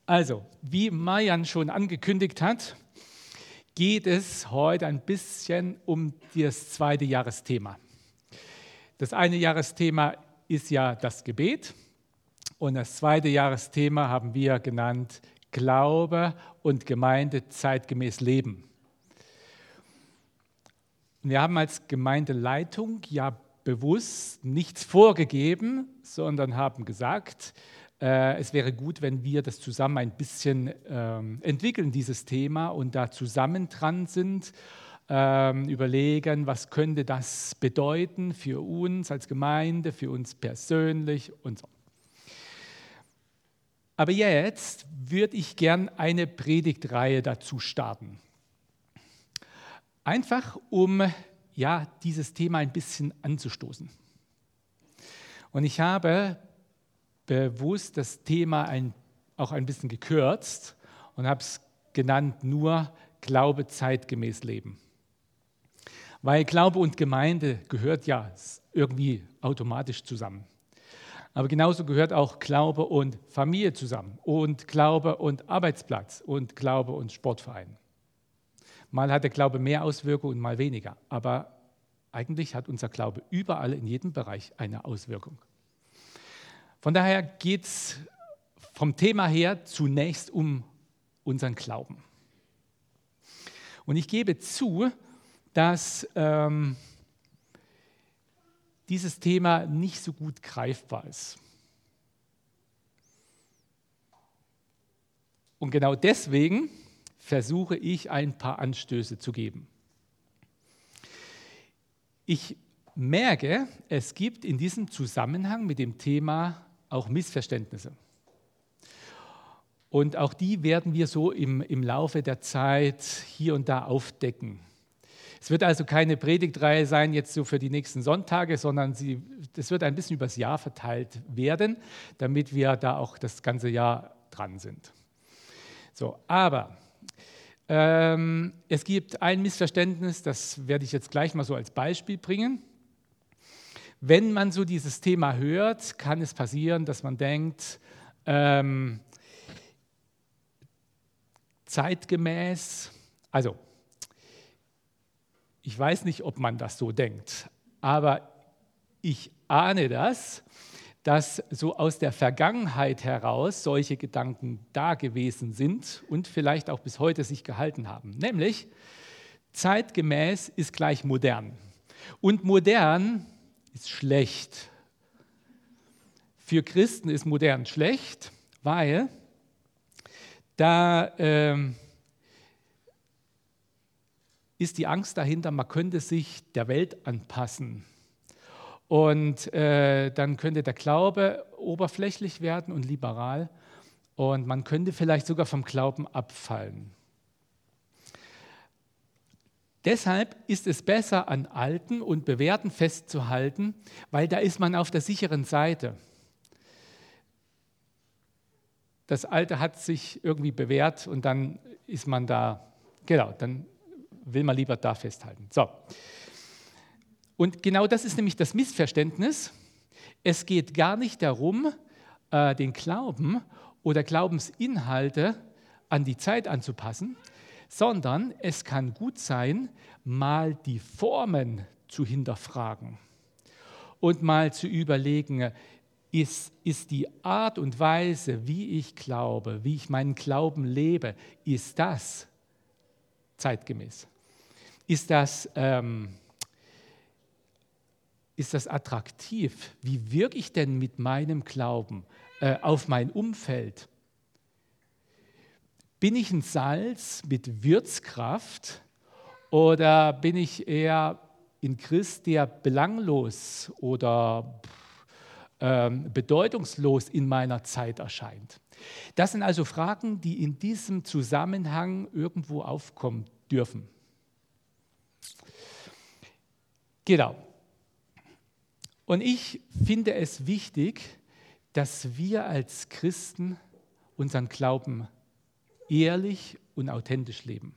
Also, wie Marian schon angekündigt hat, geht es heute ein bisschen um das zweite Jahresthema. Das eine Jahresthema ist ja das Gebet und das zweite Jahresthema haben wir genannt Glaube und Gemeinde zeitgemäß leben. Wir haben als Gemeindeleitung ja bewusst nichts vorgegeben, sondern haben gesagt, es wäre gut, wenn wir das zusammen ein bisschen entwickeln, dieses Thema, und da zusammen dran sind, überlegen, was könnte das bedeuten für uns als Gemeinde, für uns persönlich und so. Aber jetzt würde ich gern eine Predigtreihe dazu starten. Einfach um dieses Thema ein bisschen anzustoßen. Und ich habe bewusst das Thema auch ein bisschen gekürzt und habe es genannt nur Glaube zeitgemäß leben. Weil Glaube und Gemeinde gehört ja irgendwie automatisch zusammen. Aber genauso gehört auch Glaube und Familie zusammen und Glaube und Arbeitsplatz und Glaube und Sportverein. Mal hat der Glaube mehr Auswirkungen, mal weniger. Aber eigentlich hat unser Glaube überall in jedem Bereich eine Auswirkung. Von daher geht es vom Thema her zunächst um unseren Glauben. Und ich gebe zu, dass dieses Thema nicht so gut greifbar ist. Und genau deswegen versuche ich ein paar Anstöße zu geben. Ich merke, es gibt in diesem Zusammenhang mit dem Thema auch Missverständnisse. Und auch die werden wir so im Laufe der Zeit hier und da aufdecken. Es wird also keine Predigtreihe sein jetzt so für die nächsten Sonntage, sondern das wird ein bisschen übers Jahr verteilt werden, damit wir da auch das ganze Jahr dran sind. So, aber es gibt ein Missverständnis, das werde ich jetzt gleich mal so als Beispiel bringen. Wenn man so dieses Thema hört, kann es passieren, dass man denkt, zeitgemäß, also ich weiß nicht, ob man das so denkt, aber ich ahne das, dass so aus der Vergangenheit heraus solche Gedanken da gewesen sind und vielleicht auch bis heute sich gehalten haben. Nämlich, zeitgemäß ist gleich modern. Und modern ist schlecht. Für Christen ist modern schlecht, weil da ist die Angst dahinter, man könnte sich der Welt anpassen. Und dann könnte der Glaube oberflächlich werden und liberal und man könnte vielleicht sogar vom Glauben abfallen. Deshalb ist es besser, an Alten und Bewährten festzuhalten, weil da ist man auf der sicheren Seite. Das Alte hat sich irgendwie bewährt und dann ist man da, genau, dann will man lieber da festhalten. So. Und genau das ist nämlich das Missverständnis. Es geht gar nicht darum, den Glauben oder Glaubensinhalte an die Zeit anzupassen, sondern es kann gut sein, mal die Formen zu hinterfragen und mal zu überlegen, ist die Art und Weise, wie ich glaube, wie ich meinen Glauben lebe, ist das zeitgemäß? Ist das attraktiv? Wie wirke ich denn mit meinem Glauben auf mein Umfeld? Bin ich ein Salz mit Würzkraft oder bin ich eher ein Christ, der belanglos oder bedeutungslos in meiner Zeit erscheint? Das sind also Fragen, die in diesem Zusammenhang irgendwo aufkommen dürfen. Genau. Und ich finde es wichtig, dass wir als Christen unseren Glauben ehrlich und authentisch leben.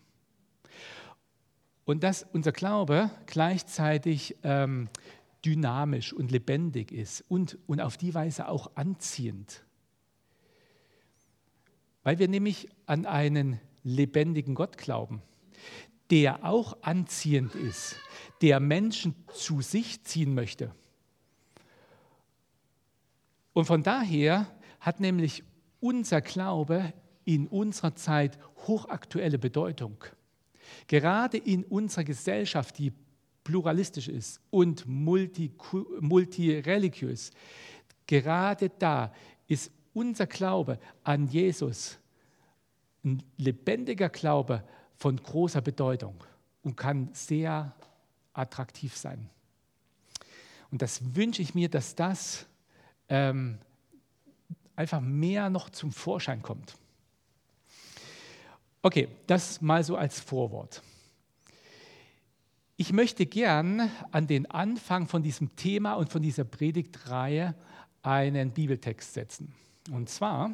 Und dass unser Glaube gleichzeitig dynamisch und lebendig ist und auf die Weise auch anziehend. Weil wir nämlich an einen lebendigen Gott glauben, der auch anziehend ist, der Menschen zu sich ziehen möchte. Und von daher hat nämlich unser Glaube in unserer Zeit hochaktuelle Bedeutung. Gerade in unserer Gesellschaft, die pluralistisch ist und multireligiös, gerade da ist unser Glaube an Jesus ein lebendiger Glaube von großer Bedeutung und kann sehr attraktiv sein. Und das wünsche ich mir, dass das einfach mehr noch zum Vorschein kommt. Okay, das mal so als Vorwort. Ich möchte gern an den Anfang von diesem Thema und von dieser Predigtreihe einen Bibeltext setzen. Und zwar,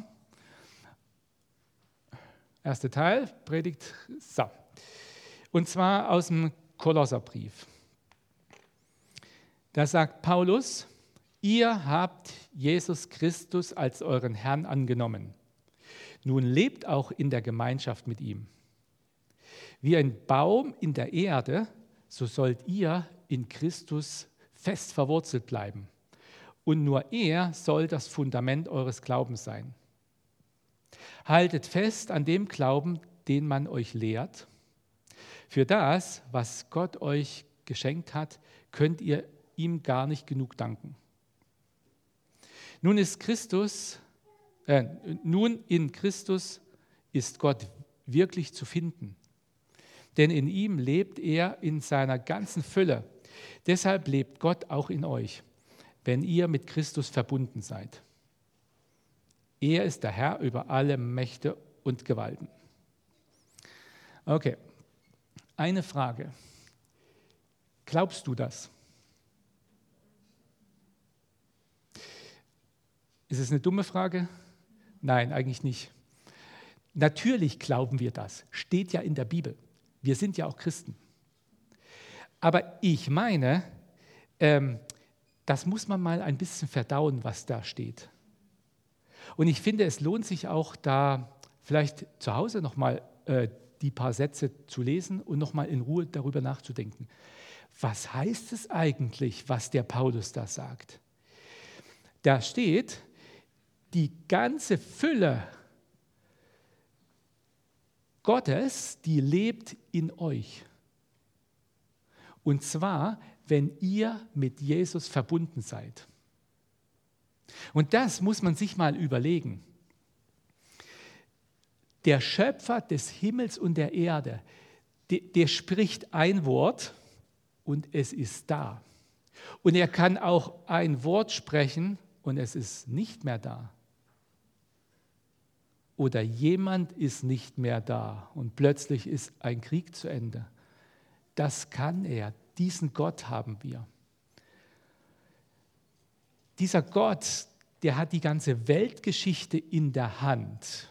erster Teil, Predigt, so. Und zwar aus dem Kolosserbrief. Da sagt Paulus: Ihr habt Jesus Christus als euren Herrn angenommen. Nun lebt auch in der Gemeinschaft mit ihm. Wie ein Baum in der Erde, so sollt ihr in Christus fest verwurzelt bleiben. Und nur er soll das Fundament eures Glaubens sein. Haltet fest an dem Glauben, den man euch lehrt. Für das, was Gott euch geschenkt hat, könnt ihr ihm gar nicht genug danken. Nun in Christus ist Gott wirklich zu finden. Denn in ihm lebt er in seiner ganzen Fülle. Deshalb lebt Gott auch in euch, wenn ihr mit Christus verbunden seid. Er ist der Herr über alle Mächte und Gewalten. Okay, eine Frage. Glaubst du das? Ist es eine dumme Frage? Nein, eigentlich nicht. Natürlich glauben wir das. Steht ja in der Bibel. Wir sind ja auch Christen. Aber ich meine, das muss man mal ein bisschen verdauen, was da steht. Und ich finde, es lohnt sich auch, da vielleicht zu Hause nochmal die paar Sätze zu lesen und nochmal in Ruhe darüber nachzudenken. Was heißt es eigentlich, was der Paulus da sagt? Da steht, die ganze Fülle Gottes, die lebt in euch. Und zwar, wenn ihr mit Jesus verbunden seid. Und das muss man sich mal überlegen. Der Schöpfer des Himmels und der Erde, der spricht ein Wort und es ist da. Und er kann auch ein Wort sprechen und es ist nicht mehr da. Oder jemand ist nicht mehr da und plötzlich ist ein Krieg zu Ende. Das kann er. Diesen Gott haben wir. Dieser Gott, der hat die ganze Weltgeschichte in der Hand.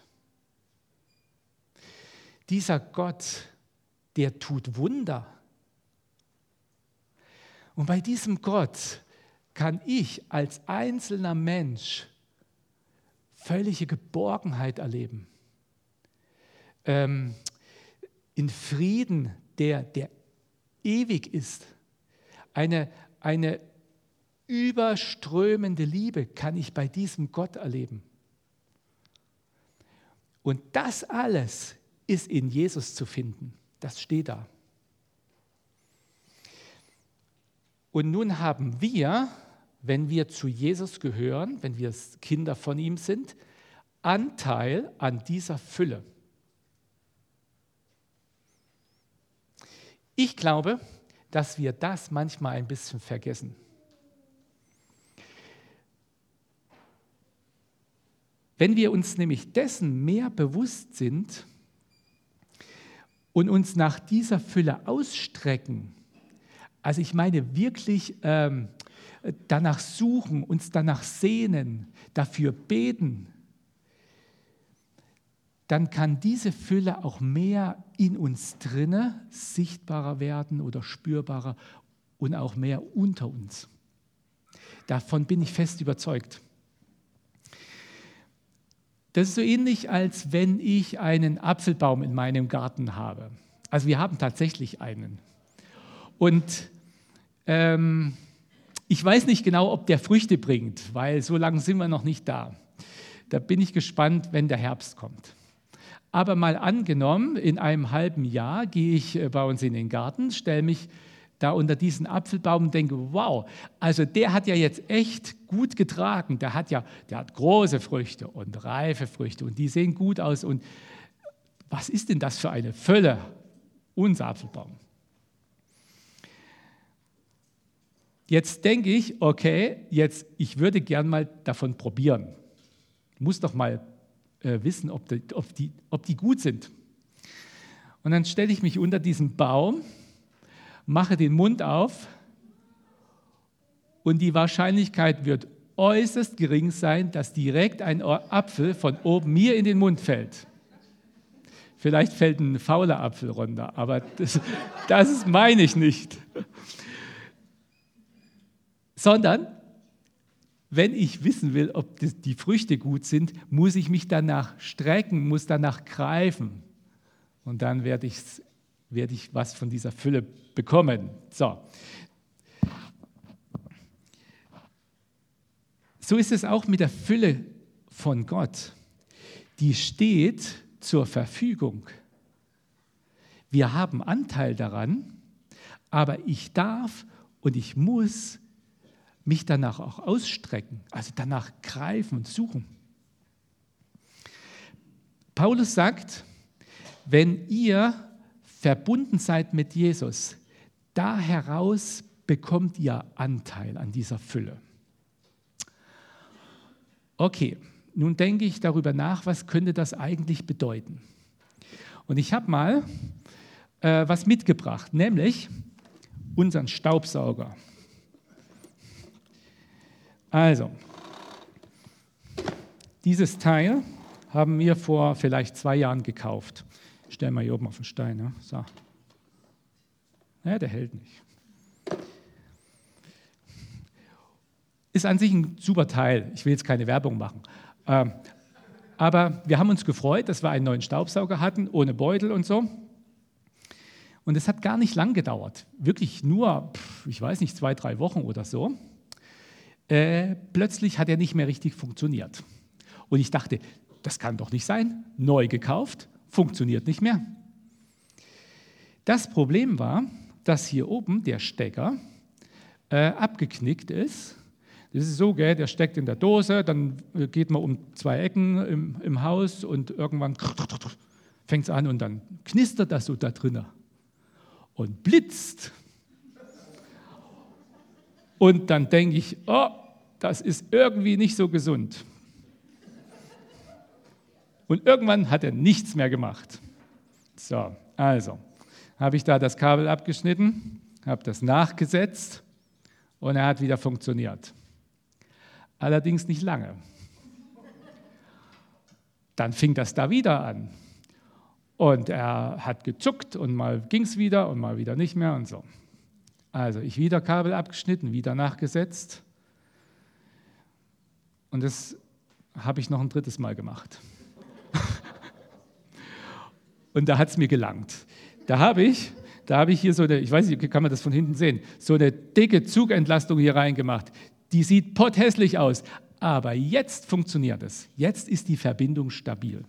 Dieser Gott, der tut Wunder. Und bei diesem Gott kann ich als einzelner Mensch völlige Geborgenheit erleben. In Frieden, der ewig ist. Eine überströmende Liebe kann ich bei diesem Gott erleben. Und das alles ist in Jesus zu finden. Das steht da. Und nun haben wir, wenn wir zu Jesus gehören, wenn wir Kinder von ihm sind, Anteil an dieser Fülle. Ich glaube, dass wir das manchmal ein bisschen vergessen. Wenn wir uns nämlich dessen mehr bewusst sind und uns nach dieser Fülle ausstrecken, also ich meine wirklich danach suchen, uns danach sehnen, dafür beten, dann kann diese Fülle auch mehr in uns drinne sichtbarer werden oder spürbarer und auch mehr unter uns. Davon bin ich fest überzeugt. Das ist so ähnlich, als wenn ich einen Apfelbaum in meinem Garten habe. Also wir haben tatsächlich einen. Und ich weiß nicht genau, ob der Früchte bringt, weil so lange sind wir noch nicht da. Da bin ich gespannt, wenn der Herbst kommt. Aber mal angenommen, in einem halben Jahr gehe ich bei uns in den Garten, stelle mich da unter diesen Apfelbaum und denke, wow, also der hat ja jetzt echt gut getragen. Der hat große Früchte und reife Früchte und die sehen gut aus. Und was ist denn das für eine Fülle, unser Apfelbaum? Jetzt denke ich, okay, ich würde gern mal davon probieren. Ich muss doch mal wissen, ob die gut sind. Und dann stelle ich mich unter diesen Baum, mache den Mund auf und die Wahrscheinlichkeit wird äußerst gering sein, dass direkt ein Apfel von oben mir in den Mund fällt. Vielleicht fällt ein fauler Apfel runter, aber das meine ich nicht. Sondern, wenn ich wissen will, ob die Früchte gut sind, muss ich mich danach strecken, muss danach greifen. Und dann werde ich was von dieser Fülle bekommen. So ist es auch mit der Fülle von Gott. Die steht zur Verfügung. Wir haben Anteil daran, aber ich darf und ich muss mich danach auch ausstrecken, also danach greifen und suchen. Paulus sagt, wenn ihr verbunden seid mit Jesus, da heraus bekommt ihr Anteil an dieser Fülle. Okay, nun denke ich darüber nach, was könnte das eigentlich bedeuten? Und ich habe mal was mitgebracht, nämlich unseren Staubsauger. Also, dieses Teil haben wir vor vielleicht 2 Jahren gekauft. Ich stelle mal hier oben auf den Stein. Ja? So. Ja, der hält nicht. Ist an sich ein super Teil. Ich will jetzt keine Werbung machen. Aber wir haben uns gefreut, dass wir einen neuen Staubsauger hatten, ohne Beutel und so. Und es hat gar nicht lang gedauert. Wirklich nur, ich weiß nicht, 2, 3 Wochen oder so. Plötzlich hat er nicht mehr richtig funktioniert. Und ich dachte, das kann doch nicht sein. Neu gekauft, funktioniert nicht mehr. Das Problem war, dass hier oben der Stecker abgeknickt ist. Das ist so, gell, der steckt in der Dose, dann geht man um 2 Ecken im Haus und irgendwann fängt es an und dann knistert das so da drinnen und blitzt. Und dann denke ich, oh, das ist irgendwie nicht so gesund. Und irgendwann hat er nichts mehr gemacht. So, also habe ich da das Kabel abgeschnitten, habe das nachgesetzt und er hat wieder funktioniert. Allerdings nicht lange. Dann fing das da wieder an. Und er hat gezuckt und mal ging es wieder und mal wieder nicht mehr und so. Also ich wieder Kabel abgeschnitten, wieder nachgesetzt. Und das habe ich noch ein 3. Mal gemacht. Und da hat es mir gelangt. Da habe ich hier so eine, ich weiß nicht, kann man das von hinten sehen, so eine dicke Zugentlastung hier reingemacht. Die sieht potthässlich aus, aber jetzt funktioniert es. Jetzt ist die Verbindung stabil.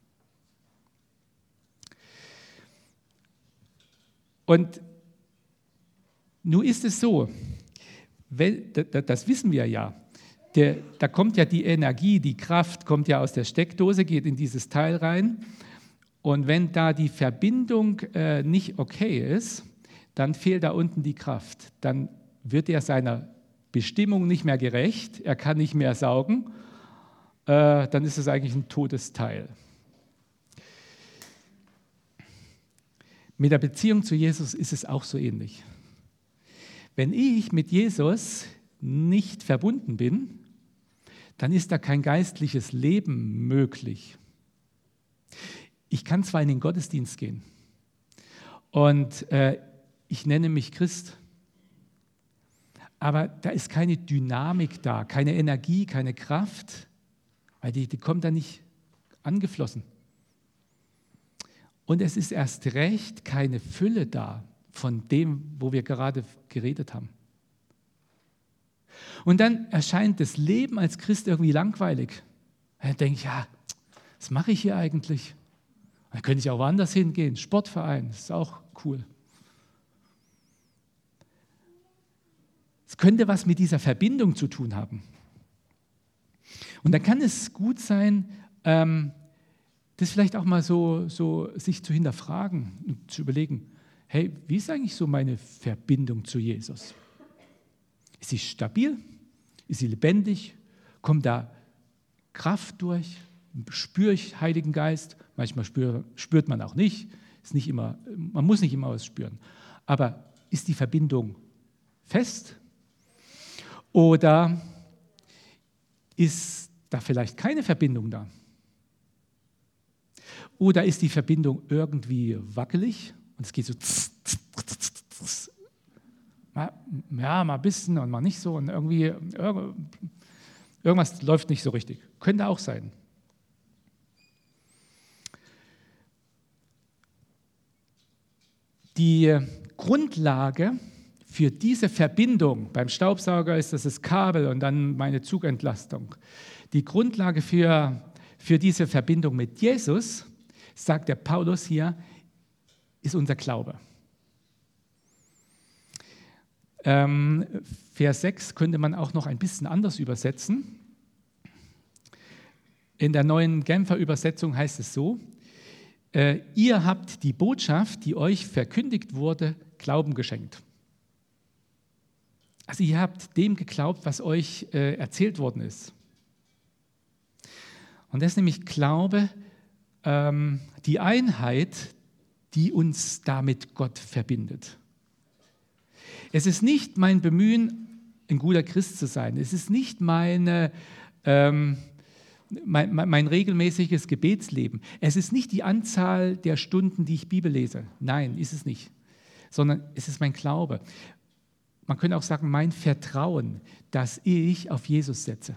Und nun ist es so, das wissen wir ja, da kommt ja die Energie, die Kraft kommt ja aus der Steckdose, geht in dieses Teil rein. Und wenn da die Verbindung nicht okay ist, dann fehlt da unten die Kraft. Dann wird er seiner Bestimmung nicht mehr gerecht, er kann nicht mehr saugen, dann ist es eigentlich ein totes Teil. Mit der Beziehung zu Jesus ist es auch so ähnlich. Wenn ich mit Jesus nicht verbunden bin, dann ist da kein geistliches Leben möglich. Ich kann zwar in den Gottesdienst gehen und ich nenne mich Christ, aber da ist keine Dynamik da, keine Energie, keine Kraft, weil die kommt da nicht angeflossen. Und es ist erst recht keine Fülle da von dem, wo wir gerade geredet haben. Und dann erscheint das Leben als Christ irgendwie langweilig. Dann denke ich, ja, was mache ich hier eigentlich? Dann könnte ich auch woanders hingehen, Sportverein, das ist auch cool. Es könnte was mit dieser Verbindung zu tun haben. Und dann kann es gut sein, das vielleicht auch mal so sich zu hinterfragen und zu überlegen, hey, wie ist eigentlich so meine Verbindung zu Jesus? Ist sie stabil? Ist sie lebendig? Kommt da Kraft durch? Spüre ich Heiligen Geist? Manchmal spürt man auch nicht. Ist nicht immer, man muss nicht immer was spüren. Aber ist die Verbindung fest? Oder ist da vielleicht keine Verbindung da? Oder ist die Verbindung irgendwie wackelig und es geht so ja, mal ein bisschen und mal nicht so und irgendwie irgendwas läuft nicht so richtig. Könnte auch sein. Die Grundlage für diese Verbindung, beim Staubsauger ist das Kabel und dann meine Zugentlastung. Die Grundlage für diese Verbindung mit Jesus, sagt der Paulus hier, ist unser Glaube. Vers 6 könnte man auch noch ein bisschen anders übersetzen. In der neuen Genfer Übersetzung heißt es so, ihr habt die Botschaft, die euch verkündigt wurde, Glauben geschenkt. Also ihr habt dem geglaubt, was euch erzählt worden ist. Und das ist nämlich Glaube, die Einheit, die uns damit Gott verbindet. Es ist nicht mein Bemühen, ein guter Christ zu sein. Es ist nicht mein regelmäßiges Gebetsleben. Es ist nicht die Anzahl der Stunden, die ich Bibel lese. Nein, ist es nicht. Sondern es ist mein Glaube. Man könnte auch sagen, mein Vertrauen, das ich auf Jesus setze.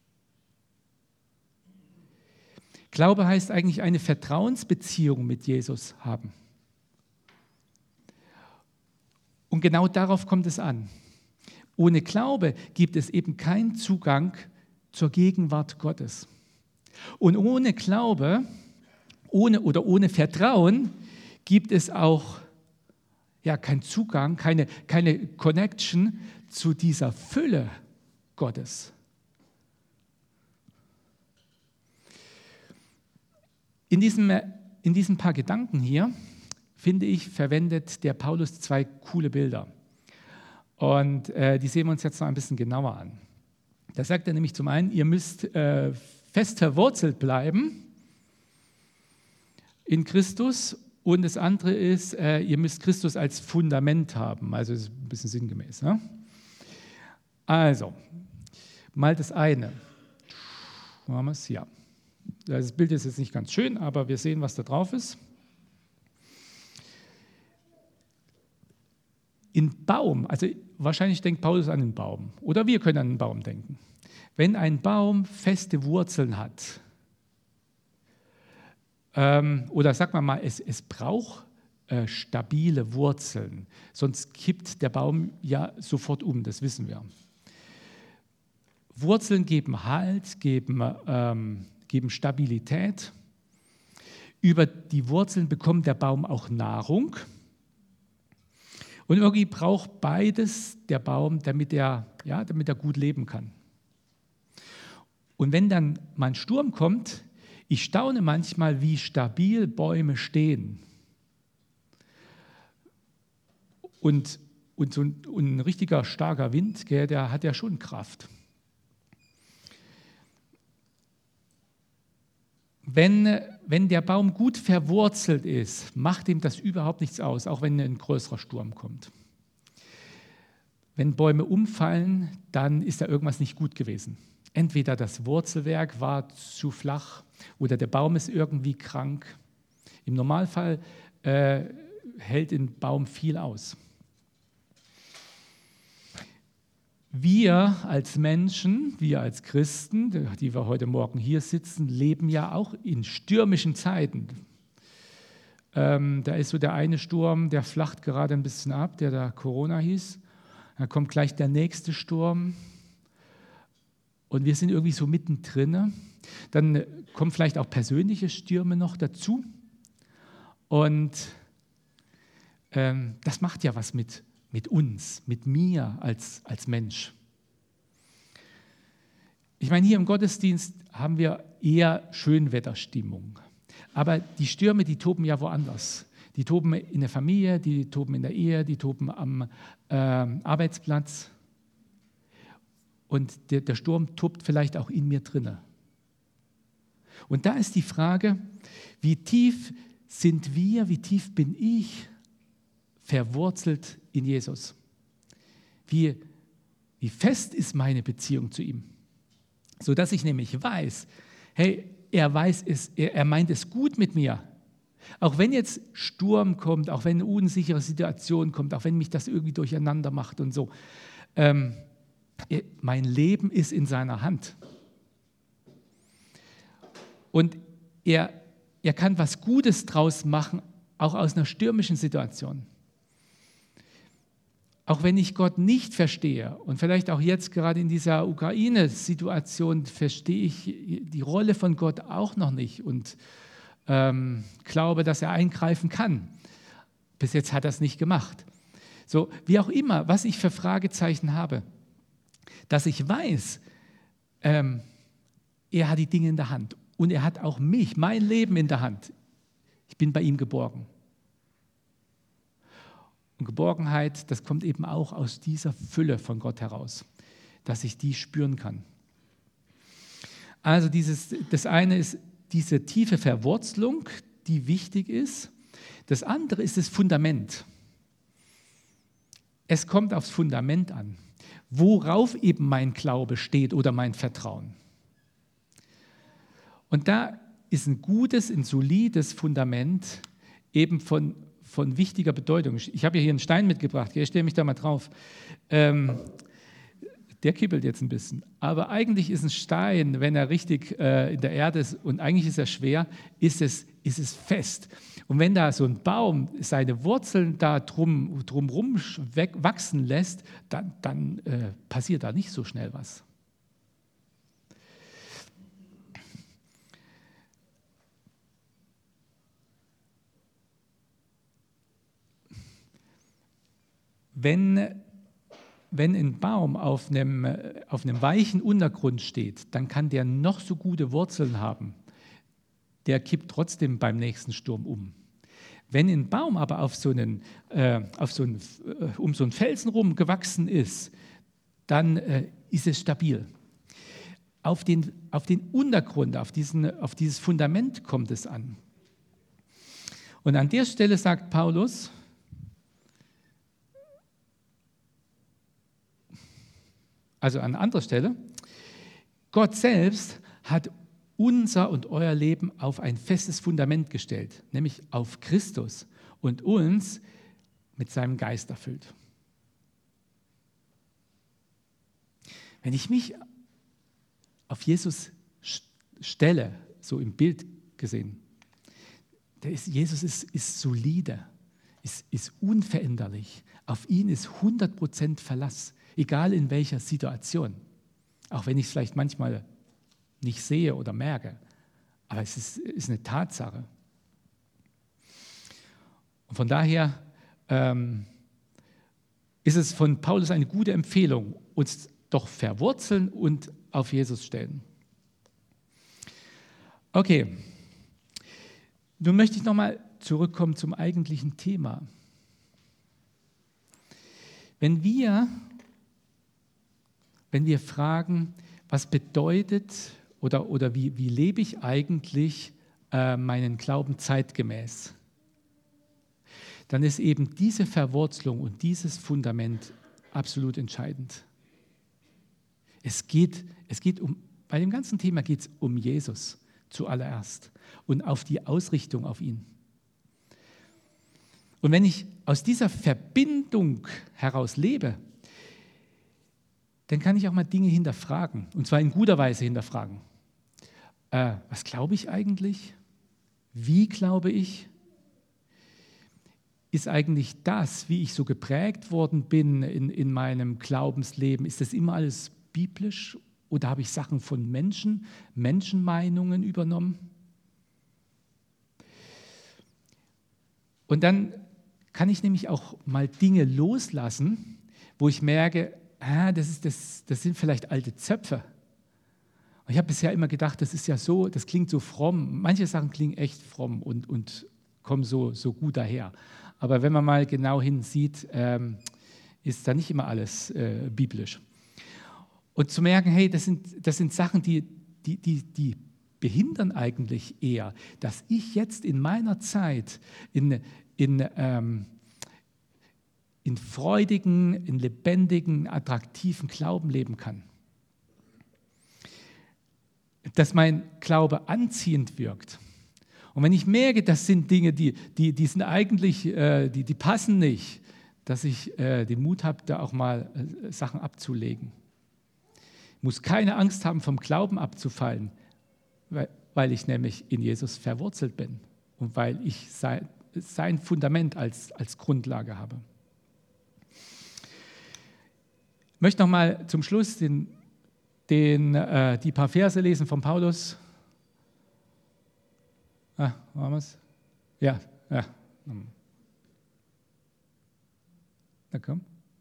Glaube heißt eigentlich eine Vertrauensbeziehung mit Jesus haben. Und genau darauf kommt es an. Ohne Glaube gibt es eben keinen Zugang zur Gegenwart Gottes. Und ohne Glaube, ohne Vertrauen gibt es auch keinen Zugang, keine Connection zu dieser Fülle Gottes. In diesen paar Gedanken hier, finde ich, verwendet der Paulus 2 coole Bilder. Und die sehen wir uns jetzt noch ein bisschen genauer an. Da sagt er nämlich zum einen, ihr müsst fest verwurzelt bleiben in Christus. Und das andere ist, ihr müsst Christus als Fundament haben. Also das ist ein bisschen sinngemäß. Ne? Also, mal das eine. Wo haben wir es? Ja. Das Bild ist jetzt nicht ganz schön, aber wir sehen, was da drauf ist. In Baum, also wahrscheinlich denkt Paulus an den Baum. Oder wir können an den Baum denken. Wenn ein Baum feste Wurzeln hat, oder sagen wir mal, es braucht stabile Wurzeln, sonst kippt der Baum ja sofort um, das wissen wir. Wurzeln geben Halt, geben Stabilität. Über die Wurzeln bekommt der Baum auch Nahrung. Und irgendwie braucht beides der Baum, damit er gut leben kann. Und wenn dann mal ein Sturm kommt, ich staune manchmal, wie stabil Bäume stehen. Und ein richtiger starker Wind, der hat ja schon Kraft. Wenn der Baum gut verwurzelt ist, macht ihm das überhaupt nichts aus, auch wenn ein größerer Sturm kommt. Wenn Bäume umfallen, dann ist da irgendwas nicht gut gewesen. Entweder das Wurzelwerk war zu flach oder der Baum ist irgendwie krank. Im Normalfall hält ein Baum viel aus. Wir als Menschen, wir als Christen, die wir heute Morgen hier sitzen, leben ja auch in stürmischen Zeiten. Da ist so der eine Sturm, der flacht gerade ein bisschen ab, der da Corona hieß. Dann kommt gleich der nächste Sturm und wir sind irgendwie so mittendrin. Dann kommen vielleicht auch persönliche Stürme noch dazu und das macht ja was mit uns, mit mir als Mensch. Ich meine, hier im Gottesdienst haben wir eher Schönwetterstimmung. Aber die Stürme, die toben ja woanders. Die toben in der Familie, die toben in der Ehe, die toben am Arbeitsplatz. Und der Sturm tobt vielleicht auch in mir drinne. Und da ist die Frage, wie tief sind wir, wie tief bin ich verwurzelt in Jesus? Wie fest ist meine Beziehung zu ihm? Sodass ich nämlich weiß, hey, er weiß es, er meint es gut mit mir. Auch wenn jetzt Sturm kommt, auch wenn eine unsichere Situation kommt, auch wenn mich das irgendwie durcheinander macht und so. Mein Leben ist in seiner Hand. Und er kann was Gutes draus machen, auch aus einer stürmischen Situation. Auch wenn ich Gott nicht verstehe und vielleicht auch jetzt gerade in dieser Ukraine-Situation verstehe ich die Rolle von Gott auch noch nicht und glaube, dass er eingreifen kann. Bis jetzt hat er es nicht gemacht. So, wie auch immer, was ich für Fragezeichen habe, dass ich weiß, er hat die Dinge in der Hand und er hat auch mich, mein Leben in der Hand. Ich bin bei ihm geborgen. Und Geborgenheit, das kommt eben auch aus dieser Fülle von Gott heraus, dass ich die spüren kann. Also das eine ist diese tiefe Verwurzelung, die wichtig ist. Das andere ist das Fundament. Es kommt aufs Fundament an, worauf eben mein Glaube steht oder mein Vertrauen. Und da ist ein gutes, ein solides Fundament eben von wichtiger Bedeutung. Ich habe hier einen Stein mitgebracht, ich stelle mich da mal drauf. Der kippelt jetzt ein bisschen. Aber eigentlich ist ein Stein, wenn er richtig in der Erde ist und eigentlich ist er schwer, ist es fest. Und wenn da so ein Baum seine Wurzeln da drumherum wachsen lässt, dann passiert da nicht so schnell was. Wenn ein Baum auf einem weichen Untergrund steht, dann kann der noch so gute Wurzeln haben. Der kippt trotzdem beim nächsten Sturm um. Wenn ein Baum aber um so einen Felsen rum gewachsen ist, dann ist es stabil. Auf den Untergrund, auf dieses Fundament kommt es an. Und an der Stelle sagt Paulus, also an anderer Stelle, Gott selbst hat unser und euer Leben auf ein festes Fundament gestellt, nämlich auf Christus und uns mit seinem Geist erfüllt. Wenn ich mich auf Jesus stelle, so im Bild gesehen, Jesus ist solide, ist unveränderlich, auf ihn ist 100% Verlass. Egal in welcher Situation, auch wenn ich es vielleicht manchmal nicht sehe oder merke, aber es ist eine Tatsache. Und von daher ist es von Paulus eine gute Empfehlung, uns doch verwurzeln und auf Jesus stellen. Okay, nun möchte ich nochmal zurückkommen zum eigentlichen Thema. Wenn wir fragen, was bedeutet oder wie lebe ich eigentlich meinen Glauben zeitgemäß, dann ist eben diese Verwurzelung und dieses Fundament absolut entscheidend. Bei dem ganzen Thema geht es um Jesus zuallererst und auf die Ausrichtung auf ihn. Und wenn ich aus dieser Verbindung heraus lebe, dann kann ich auch mal Dinge hinterfragen, und zwar in guter Weise hinterfragen. Was glaube ich eigentlich? Wie glaube ich? Ist eigentlich das, wie ich so geprägt worden bin in meinem Glaubensleben, ist das immer alles biblisch oder habe ich Sachen von Menschenmeinungen übernommen? Und dann kann ich nämlich auch mal Dinge loslassen, wo ich merke, das sind vielleicht alte Zöpfe. Und ich habe bisher immer gedacht, das ist ja so, das klingt so fromm. Manche Sachen klingen echt fromm und kommen so gut daher. Aber wenn man mal genau hinsieht, ist da nicht immer alles biblisch. Und zu merken, hey, das sind Sachen, die behindern eigentlich eher, dass ich jetzt in meiner Zeit in freudigen, in lebendigen, attraktiven Glauben leben kann. Dass mein Glaube anziehend wirkt. Und wenn ich merke, das sind Dinge, die sind eigentlich, die passen nicht, dass ich den Mut habe, da auch mal Sachen abzulegen. Ich muss keine Angst haben, vom Glauben abzufallen, weil ich nämlich in Jesus verwurzelt bin und weil ich sein Fundament als Grundlage habe. Ich möchte noch mal zum Schluss die paar Verse lesen von Paulus. Machen wir es? Ja. Na komm.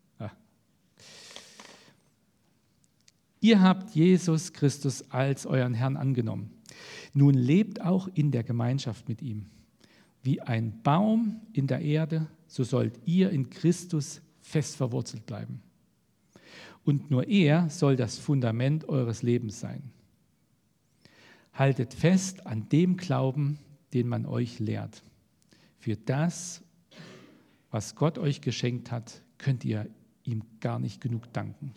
Ihr habt Jesus Christus als euren Herrn angenommen. Nun lebt auch in der Gemeinschaft mit ihm. Wie ein Baum in der Erde, so sollt ihr in Christus fest verwurzelt bleiben. Und nur er soll das Fundament eures Lebens sein. Haltet fest an dem Glauben, den man euch lehrt. Für das, was Gott euch geschenkt hat, könnt ihr ihm gar nicht genug danken.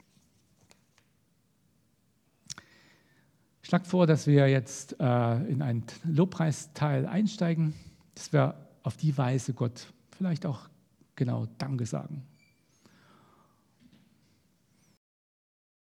Ich schlage vor, dass wir jetzt in einen Lobpreisteil einsteigen, dass wir auf die Weise Gott vielleicht auch genau Danke sagen.